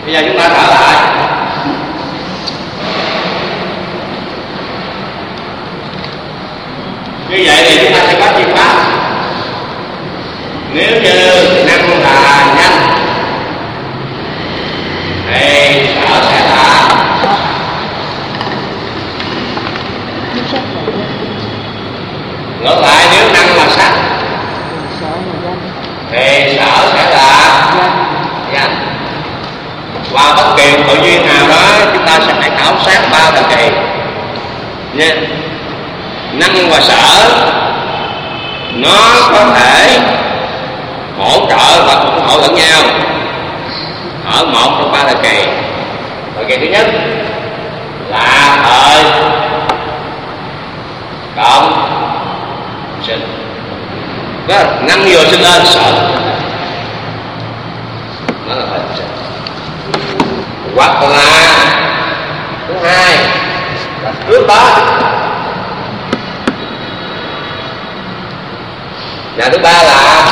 Bây giờ chúng ta trở lại. Như vậy thì chúng ta sẽ có chuyên pháp. Nếu như năng là nhanh thì sở sẽ là ngược lại. Nếu năng là sắc thì sở sẽ là danh. Và bất kỳ tự duyên nào đó chúng ta sẽ phải khảo sát ba thời kỳ nha. Năng và sở nó có thể hỗ trợ và ủng hộ lẫn nhau ở một trong ba thời kỳ. Thời kỳ thứ nhất là thời cộng sinh, đó là năng vừa sinh lên sở nó là thời cộng sinh. Hoặc là thứ hai là trước đó, và thứ ba là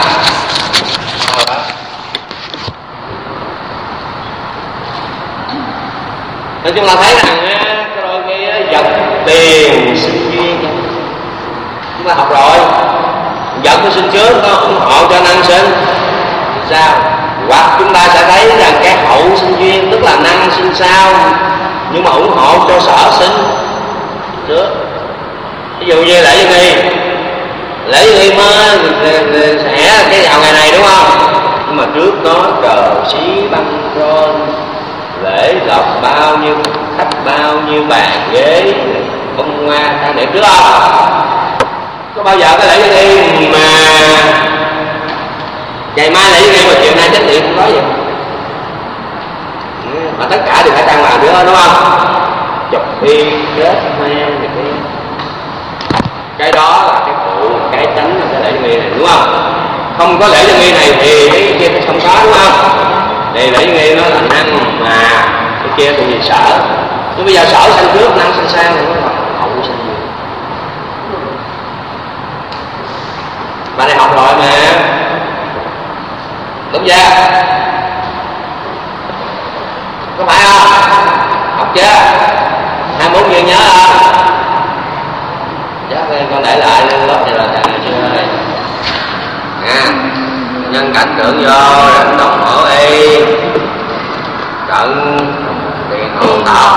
nói chung là thấy rằng cái đôi khi vật tiền sinh duyên chúng ta học rồi, vật nó sinh trước nó ủng hộ cho năng sinh sao. Hoặc chúng ta sẽ thấy rằng cái hậu sinh duyên tức là năng sinh sau nhưng mà ủng hộ cho sở sinh trước. Ví dụ như lễ Dân Nghi, lễ Dân Nghi mới sẽ cái vào ngày này đúng không, nhưng mà trước đó cờ xí băng rôn, lễ lộc bao nhiêu khách, bao nhiêu bàn ghế, bông hoa trang điểm trước không? Có bao giờ cái lễ Dân Nghi mà ngày mai lễ Dân Nghi mà chiều nay chánh điện không có gì mà tất cả đều phải trang hoàng nữa đúng không? Chụp phim kết hoa này cái đó là cái phụ, cái tránh là cái lễ Dân Nghi này đúng không? Không có lễ Dân Nghi này thì cái kia không có đúng không? Thì lễ Dân Nghi nó là năng mà cái kia thuộc về sở. Nhưng bây giờ sở sanh trước, năng sanh sau thì nó là hậu sanh gì? Bạn này học rồi mà đúng chưa? Có phải không? Học chưa? 24 giờ nhớ không? Chắc con để lại lên lớp này là thằng chưa ơi. Nhân cảnh tưởng vô đánh đồng mở y cận tiền hôn thọ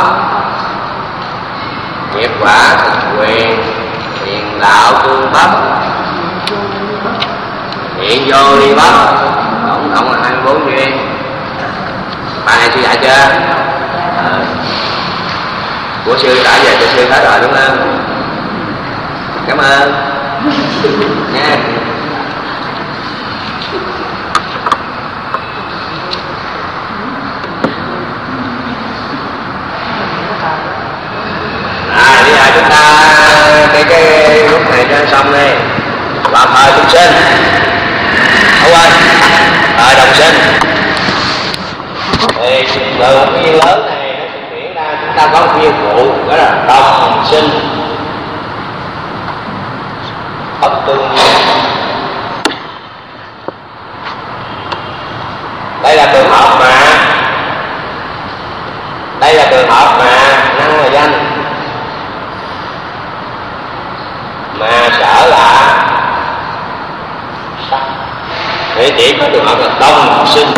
nghiệp quả thực quyền tiền đạo tương bất hiện vô đi bất tổng cộng là 24 duyên. Bài này sư dạy chưa? Của sư đã về cho sư hết rồi đúng không? Cảm ơn nha. Bây giờ chúng ta cái lúc này cho xong đi. Vào thời đồng sinh, không quên thời đồng sinh thì từ cái duyên lớn này nó sẽ chuyển ra chúng ta có một duyên phụ đó là đồng sinh bất tương duyên. Đây là trường hợp mà năng là danh mà sở là sắc, thì chỉ có trường hợp là đồng sinh.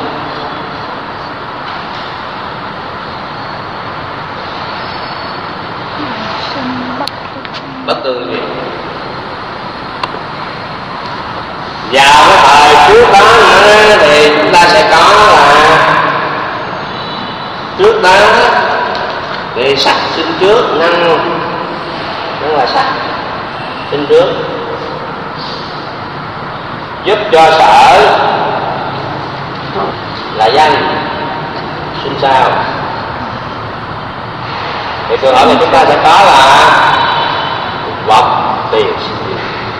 Bất tương duyên. Vào cái thời trước đó nữa thì chúng ta sẽ có là trước đó thì sắc sinh trước, năng là sắc sinh trước giúp cho sở là danh sinh sau. Thì trường hợp này chúng ta sẽ có là vật tiền sinh duyên,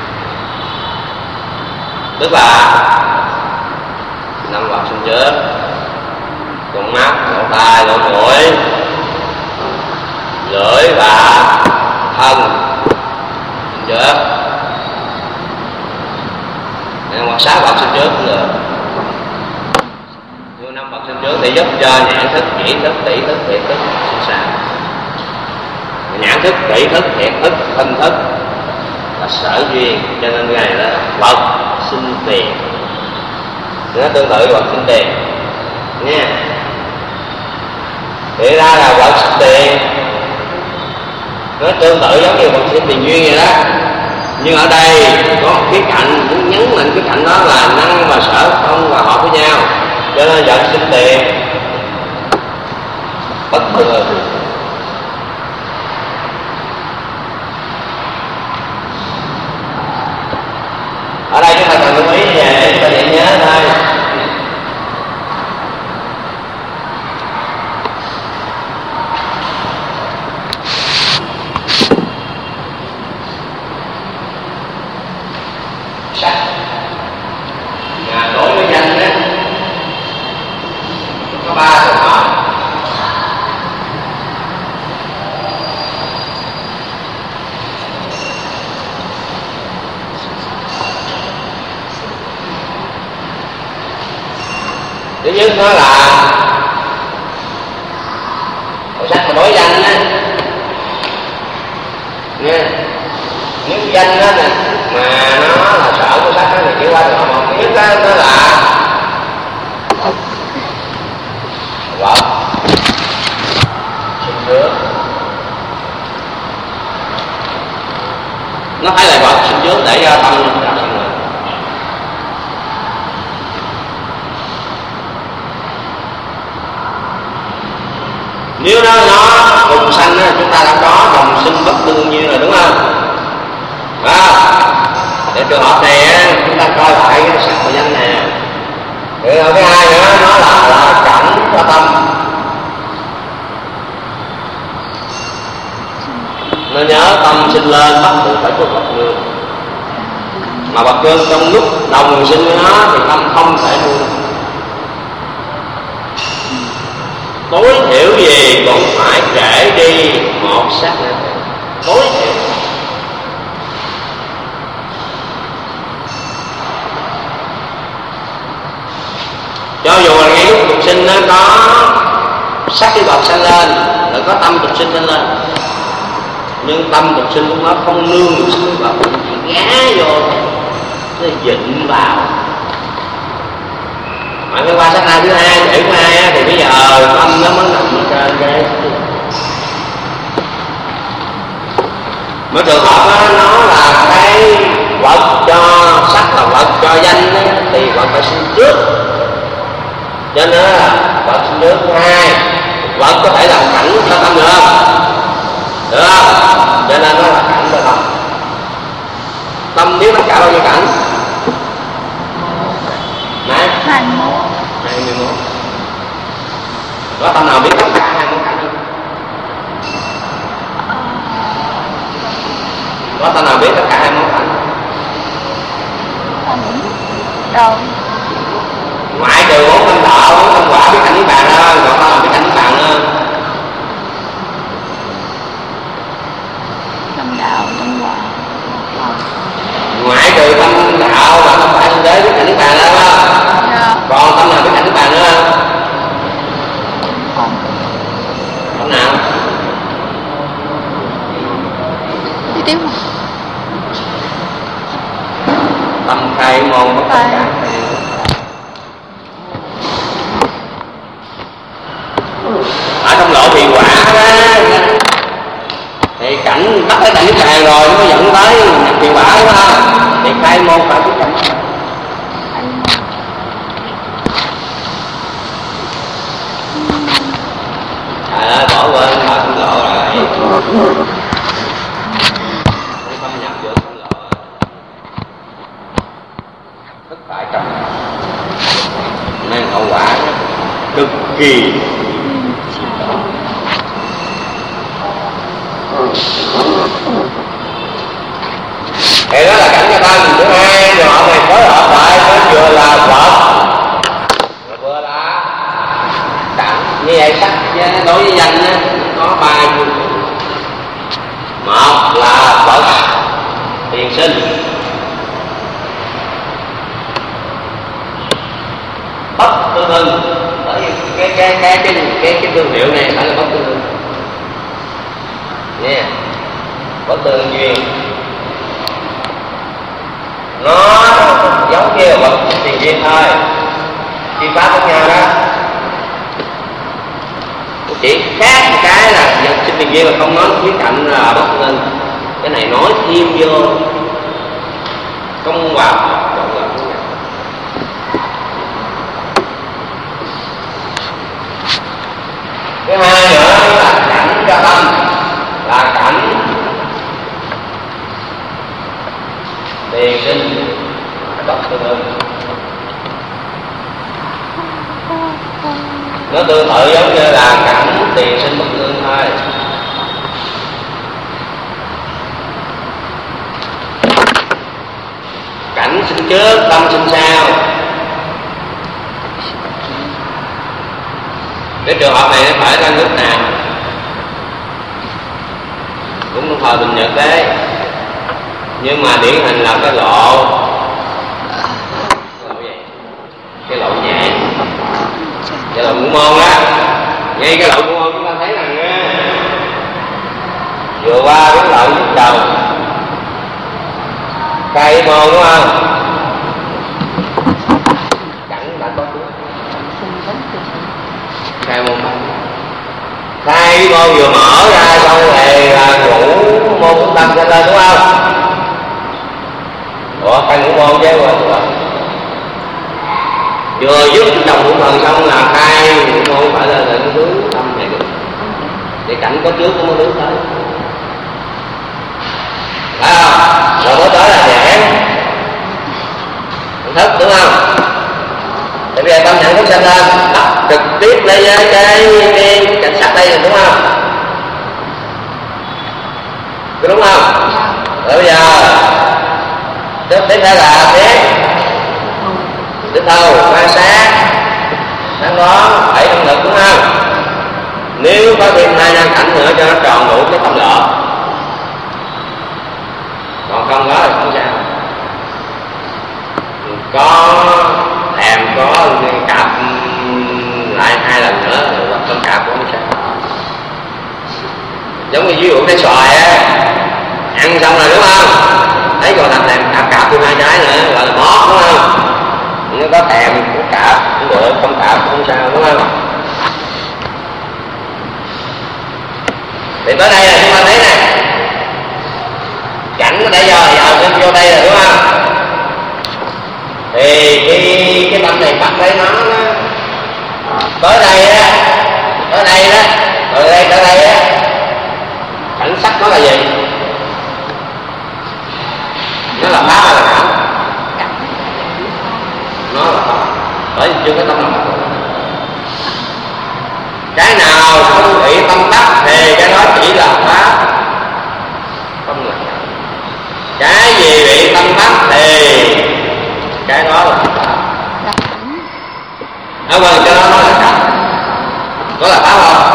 tức là năm vật sinh trước, con mắt, lỗ tai, lỗ mũi, lưỡi và thân sinh trước. Hoặc 6 vật sinh trước cũng được. 10 năm bậc sinh trước thì giúp cho nhãn thức, nhĩ thức, tỷ thức, thiệt thức sinh sản. Nhãn thức, tỷ thức, thiệt thức, thân thức là sở duyên, cho nên cái này là bậc sinh tiền. Nó tương tự bậc sinh tiền nha. Thì ra là bậc sinh tiền nó tương tự giống như bậc sinh tiền duyên vậy đó. Nhưng ở đây có một khía cạnh muốn nhấn mạnh, cái cạnh đó là năng và sở không hòa hợp với nhau, cho nên bậc sinh tiền bất thường. Ở đây chúng ta cần lưu ý về cho dễ nhớ thôi. Sắc đối với danh đó có 3 trường hợp. Thứ nhất đó là màu sắc mà đối danh á nha. Nếu danh đó nè mà nó là sở của sắc đó thì chỉ qua được một. Thứ nhất đó là vợ sinh trước, nó phải là vợ sinh trước để cho tâm nó ra sinh rồi. Nếu nó cùng sanh á, chúng ta đã có đồng sinh bất tương nhiên rồi đúng không? Để trường hợp này á, chúng ta coi lại cái sắc và danh nè. Rồi cái hai nữa nó là cảnh cho tâm. Nó nhớ tâm sinh lên bắt buộc phải có bậc dương. Mà bậc dương trong lúc đồng sinh với nó thì tâm không thể nuôi. Tối thiểu gì cũng phải kể đi một sát na, tối thiểu. Cho dù là ngay lúc tục sinh nó có sắc cái bậc sanh lên, rồi có tâm tục sinh lên, nhưng tâm tục sinh lúc đó không nương được sắc cái bậc, chỉ gá vô, nó dịnh vào. Mà cái qua sát na thứ hai, để thứ hai thì bây giờ tâm nó mới nằm ở trên cái. Mấy trường hợp đó, nó là cái vật cho sắc và vật cho danh đó, thì vật phải sinh trước. Cho nên là vật sinh trước thứ hai, vật có thể làm cảnh cho tâm được không? Được không? Cho nên nó là cảnh cho tâm. Tâm biết tất cả bao nhiêu cảnh? 21. Có tâm nào biết tất cả 21 cảnh không? Có tâm nào biết tất cả 21 cảnh không? Đâu. Ngoại trừ 4 tâm đạo, 4 tâm quả biết cảnh niết bàn đó, còn tâm nào biết cảnh niết bàn nữa? Tâm đạo, tâm quả. Ngoại trừ tâm đạo và tâm quả sinh đế biết cảnh niết bàn đó. Dạ. Còn tâm nào biết cảnh niết bàn nữa không? Không. Tâm nào? Đi tiếp mà. Tâm khai môn bất tất cả. Ở trong lộ thiền quả đó thì cảnh bắt cái cảnh niết bàn rồi nó mới dẫn tới nhập thiền quả đúng không? Thì khai môn phải biết cảnh. Trời ơi, bỏ quên mà không lộ rồi. Không nhập vô không lộ rồi. Thất bại trọng, mang hậu quả cực kỳ. Thì đó là cảnh cho ta mình thứ hai, rồi họ này phối hợp lại nó vừa là vật vừa là cảnh. Như vậy sắc đối với danh có 3 chương. Một là bậc tiền sinh, bất tương ưng, cái thương hiệu này phải là bất tương ưng nha, bất tương ưng duyên. Nó giống như vật tiền duyên thôi, chi pháp với nhau đó, chỉ khác một cái là vật sinh tiền duyên là không nói khía cạnh là bất tương ưng, cái này nói thêm vô không vào trọn vẹn với nhau. Thứ hai nữa là cảnh cho tâm, là cảnh tiền sinh bất tương ưng. Nó tương tự giống như là cảnh tiền sinh bất tương ưng thôi. Cảnh sinh trước, tâm sinh sau. Cái trường hợp này nó phải ra nước nào cũng trong thời Bình Nhật đấy, nhưng mà điển hình là cái lộ gì? Cái lộ nhãn, cái lộ ngũ môn á. Ngay cái lộ ngũ môn chúng ta thấy rằng vừa qua cái lộ nhức đầu cây môn đúng không? Cảnh đã có trước khai môn bắt, khai môn vừa mở ra xong rồi là ngũ môn tâm lên đúng không? Ủa khai ngũ môn chứ rồi vừa dứt đồng ngũ thần xong là khai ngũ môn phải lên là nó hướng tâm này được, để cảnh có trước cũng có hướng tới, phải không? Rồi mới tới là nhãn thức đúng không? Tại vì tâm nhãn thức sinh lên đọc trực tiếp lấy cái cảnh sắc đây rồi đúng không? Đúng không? Rồi bây giờ tiếp theo là tiếp thâu, quan sát, đáng đó, bảy năng lực đúng không? Nếu có thêm hai năng cảnh nữa cho nó tròn đủ cái tâm lượng, còn không đó thì không sao. Có thèm có cạp lại hai lần nữa hoặc con cạp cũng không sao. Giống như ví dụ cái xoài á, ăn xong rồi đúng không? Thấy còn thèm cạp thêm hai trái nữa gọi là mót đúng không? Nếu có thèm cũng cạp cũng được, không cạp cũng không sao đúng không? Thì tới đây là chúng ta thấy nè, cảnh nó đã giờ vô đây rồi đúng không? Thì cái tâm này bắt lấy nó tới đây á, tới đây á, cảnh sắc nó là gì? Nó là pháp hay là cảnh? Nó là pháp, bởi vì chưa có tâm là pháp. Cái nào không bị tâm tắc thì cái đó chỉ là pháp, không là cảnh. Cái gì bị tâm tắc thì cái đó là pháp. Vâng, cho nó là cảnh. Đó là pháp không?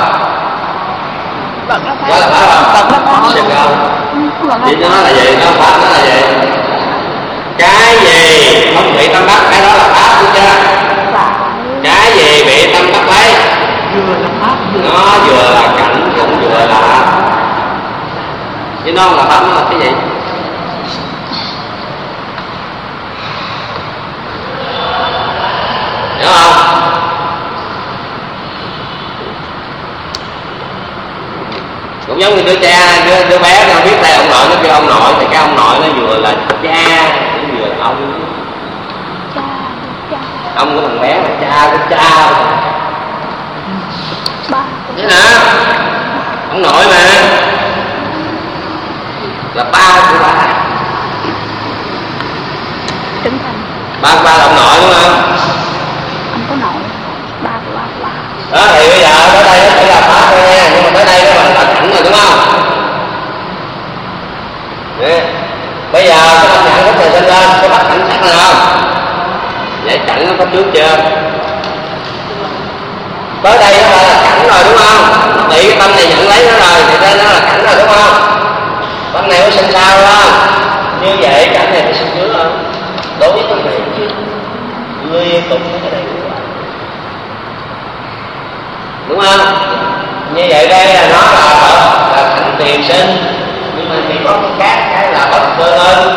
Đó là pháp không? Sẽ không? Chỉ nó là gì? Nó pháp nó là gì? Cái gì không bị tâm tắc cái đó là pháp đúng chưa? Cái gì bị tâm tắc lấy nó vừa là cảnh cũng vừa là pháp. Chứ nó là pháp nó là cái gì? Hiểu không? Cũng giống như đứa cha, đứa bé nó biết tay ông nội, nó kêu ông nội thì cái ông nội nó vừa là cha, nó vừa là ông. Ông của thằng bé là cha của cha. Thế hả? Ông nội mà là ba của ba. Ba của ba là ông nội đúng không? Không có nội, ba của ba. Đó thì bây giờ tới đây nó chỉ là pháp thôi nha, nhưng mà tới đây nó là cảnh rồi đúng không? Đấy. Bây giờ cái tâm nhãn thức này sinh lên, có bắt cảnh sắc này không? Vậy cảnh nó có trước chưa? Tới đây nó là cảnh rồi đúng không? Nó bị cái tâm này nhận lấy nó rồi thì đây nó là cảnh rồi đúng không? Tâm này nó sinh sau đúng không? Như vậy cảnh này nó sinh trước không? Đối với tâm này chứ liên tục cái này đúng không? đúng không? Như vậy đây là nó là cảnh tiền sinh, nhưng mà chỉ có cái là bất tương ưng,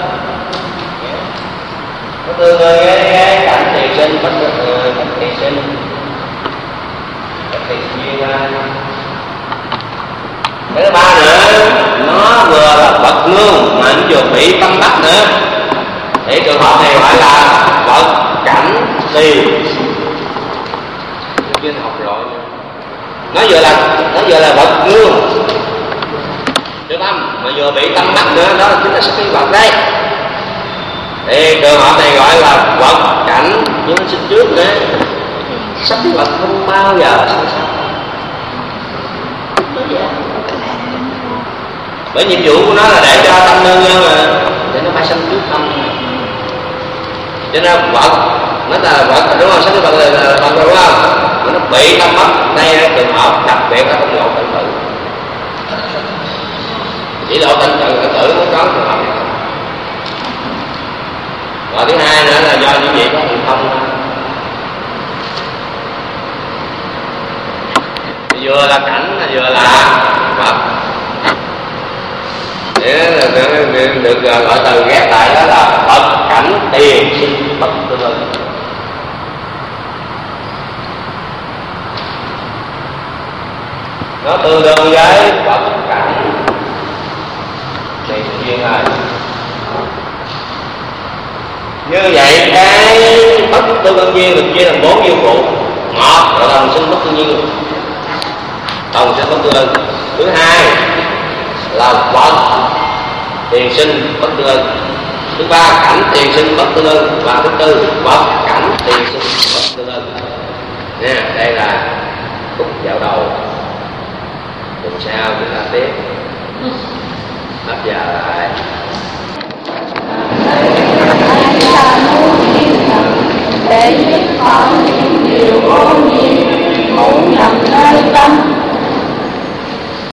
nó tương ưng cái cảnh tiền sinh, bất cảnh tiền sinh, cảnh tiền duyên. Cái thứ ba nữa, nó vừa là vật lương mà nó vừa bị tâm đắc nữa, thì trường hợp này gọi là vật cảnh tiền. Chưa học rồi, nó vừa là vật lương được không, mà vừa bị tâm đắc nữa, đó chính là sắc khí vật đấy. Thì trường hợp này gọi là vật cảnh, nhưng nó sinh trước nữa, sắc khí vật không bao giờ sanh sắc. Bởi nhiệm vụ của nó là để cho tâm nương nhau mà, để nó phải sanh trước tâm. Cho nên vật nó là vật, đúng không? Sắc khí vật là vật, đúng không? Mà nó bị tâm mất, đây là trường hợp đặc biệt là không lộ tận tử. Chỉ lộ tận tử mới có trường hợp này. Và thứ hai nữa là do những gì có thần thông. Vừa là cảnh, vừa là vật. Để được gọi từ ghép lại đó là vật cảnh tiền sinh bất tương ưng. Nó tương đương với vật cảnh tiền duyên rồi. Như vậy cái bất tương ưng duyên được chia thành 4 duyên phụ. Một là đồng sinh bất tương duyên, đồng sinh bất tương ưng. Thứ hai là vật tiền sinh bất tương ưng. Thứ ba cảnh tiền sinh bất tương ưng. Và thứ tư vật cảnh tiền sinh bất tương ưng. Nè, đây là khúc dạo đầu. Tuần sau chúng ta tiếp. Hết giờ lại.